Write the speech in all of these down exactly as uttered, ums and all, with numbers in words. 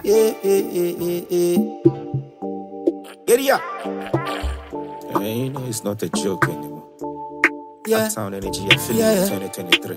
Yeah, yeah, yeah, yeah, yeah. Get it up. And you know it's not a joke anymore. Yeah. Uptown Energy affiliate Yeah. twenty twenty-three.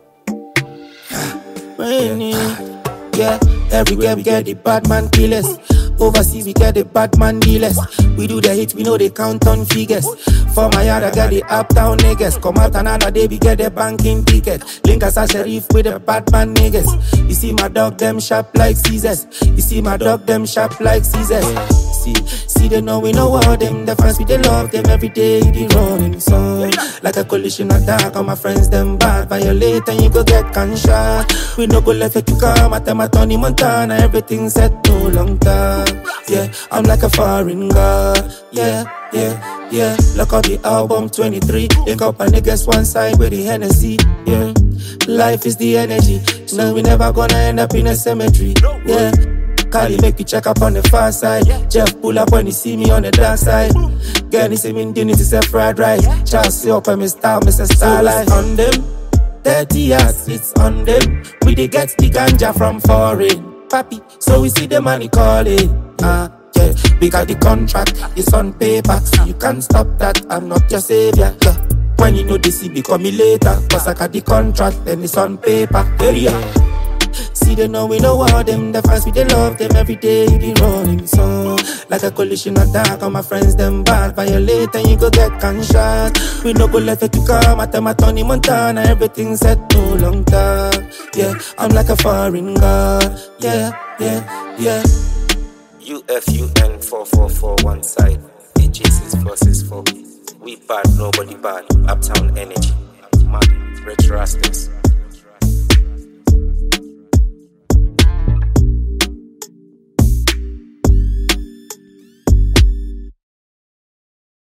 Rainy. Yeah, every girl we get the bad man killers. Overseas we get the bad man dealers. We do the hits, we know they count on figures. For my yard I got the uptown niggas. Come out another day we get the banking ticket. Link us as sheriff with the bad man niggas. You see my dog them sharp like Caesars. You see my dog them sharp like Caesars. See, see they know we know all them. The fans we they love them every day. Be rolling so like a collision attack. All my friends them bad. Violate and you go get gunshot. We no go left it to come at them at Tony Montana. Everything set no long time. Yeah, I'm like a foreign god. Yeah, yeah, yeah. Look at the album twenty-three. Link up and niggas one side with the Hennessy. Yeah, life is the energy. No, we never gonna end up in a cemetery. Yeah. Carly make you check up on the far side. Jeff pull up when you see me on the dark side. Girl, you see me in dinner to say fried rice. Charles see up and me style, Mister Starlight. On them, thirty years, it's on them. We they get the ganja from foreign. Papi, so we see the money calling. Ah, uh, yeah, we got the contract, it's on paper. So you can't stop that, I'm not your savior. Yeah. When you know this, it become me later. Cause I got the contract, then it's on paper. Area. See they know we know all them. The fans we they love them every day. Be rolling so like a collision attack. All my friends them bad. Violate and you go get gunshot. We no go left it to come at them at Tony Montana. Everything set no long time. Yeah, I'm like a foreign god. Yeah, yeah, yeah. U F U N four four four one side. A J six four six four. We bad, nobody bad. Uptown Energy. Man, Rich Rastas.